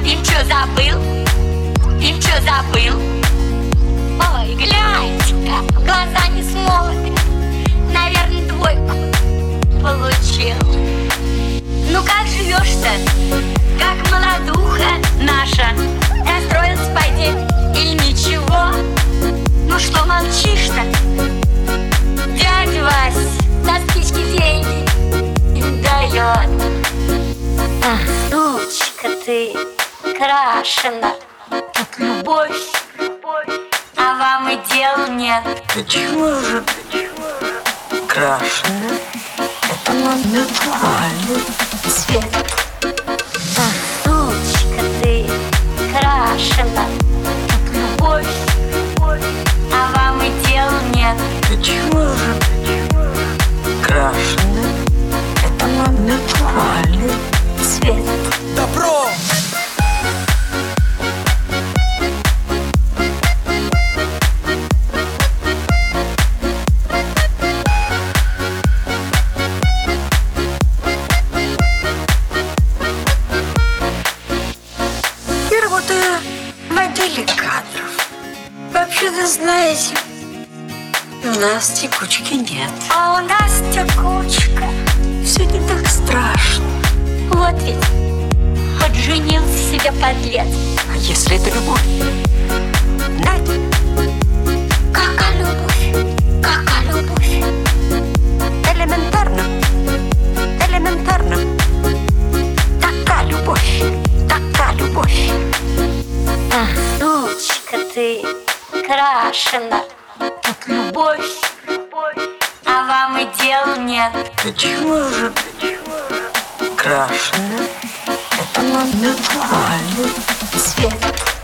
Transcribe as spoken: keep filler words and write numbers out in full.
И чё забыл? И чё забыл? Ой, глянь-ка, в глаза не смотрит. Наверное, двойку получил. Ну как живешь-то? Как молодуха наша? Расстроился, пойди, или ничего? Ну что молчишь-то? Дядя Вась на спички деньги дает. А, сучка ты крашена, как любовь, а вам и дел нет. Почему же крашена? Это натуральный Свет. А, сучка ты крашена, как любовь, а вам и дел нет. Почему же крашена? Это натуральный Свет. Добро! Я работаю в отделе кадров. Вообще-то, знаете, у нас текучки нет. А у нас текучка. Все не так страшно. Вот ведь подженился себе подлец. А если это любовь? Надя, Какая любовь? Какая любовь? элементарно, элементарно. Такая любовь, такая любовь. А, сучка ты крашена, как любовь, а вам и дел нет. Почему же крашена? Это натуральный Свет.